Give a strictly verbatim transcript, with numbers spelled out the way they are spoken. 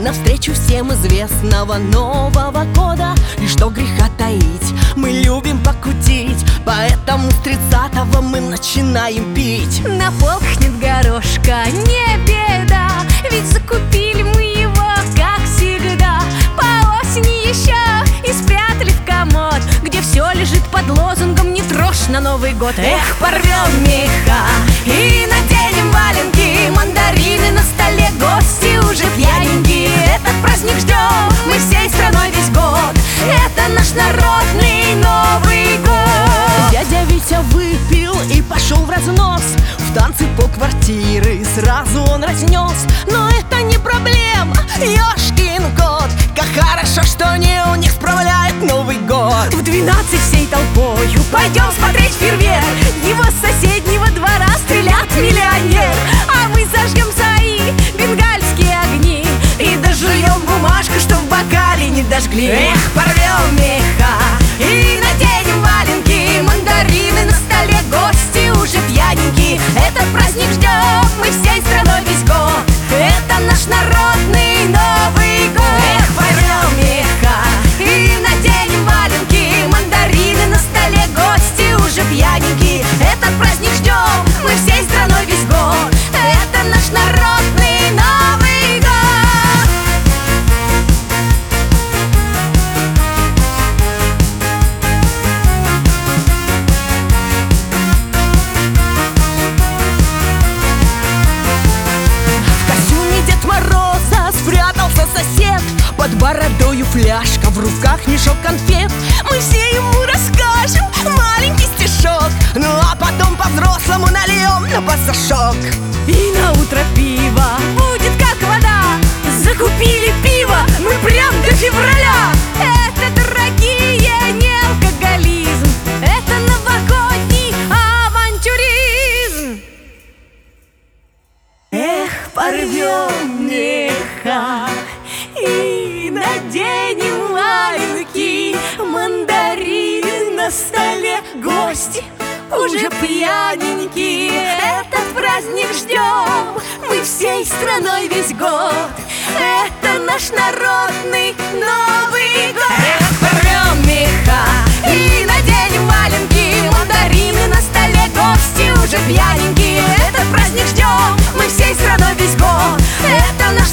навстречу всем известного Нового года. И что греха таить, мы любим покутить, поэтому с тридцатого мы начинаем пить. На полках нет горошка, не беда, ведь закупили мы его, как всегда, по осени еще и спрятали в комод, где все лежит под лозунгом «Не трожь на Новый год». Эх, порвем меха и наденем валенки, мандарины на столе, гости уже пьяненькие. Этот праздник ждем мы всей страной весь год, это наш народный Новый год. Дядя Витя выпил и пошел в разнос, в танцы по квартире сразу он разнес. Но это не проблема, ёшкин кот, как хорошо, что не у них справляет Новый год. В двенадцать всей толпою пойдем смотреть фейерверк, его с соседнего двора стрелят миллионер, а мы зажгем свои бенгальские огни и дожуем бумажку, что в бокале не дожгли. Эх, порвем меха и наденем валенки, мандарины на столе, гости уже пьяненькие. Этот праздник ждем мы всей страной весь год, это наш народный Новый год. Эх, порвем меха и наденем валенки, мандарины на столе, гости уже пьяненькие. Этот праздник ждем мы всей страной весь год, это наш народный Новый год. В костюме Дед Мороза спрятался сосед, под бородою фляжка, в руках мешок конфет. Мы все ему расскажем маленький стишок, ну а потом по-взрослому нальем на пасашок. И на утро пиво будет как вода, закупили пиво мы прям до февраля. Это, дорогие, не алкоголизм, это новогодний авантюризм. Эх, порвем меха и наденем валенки, мандарины на столе, гости уже пьяненькие. Этот праздник ждем мы всей страной весь год, это наш народный Новый год. Эх, порвем меха и наденем валенки, мандарины на столе, гости уже пьяненькие. Этот праздник ждем мы всей страной весь год, это наш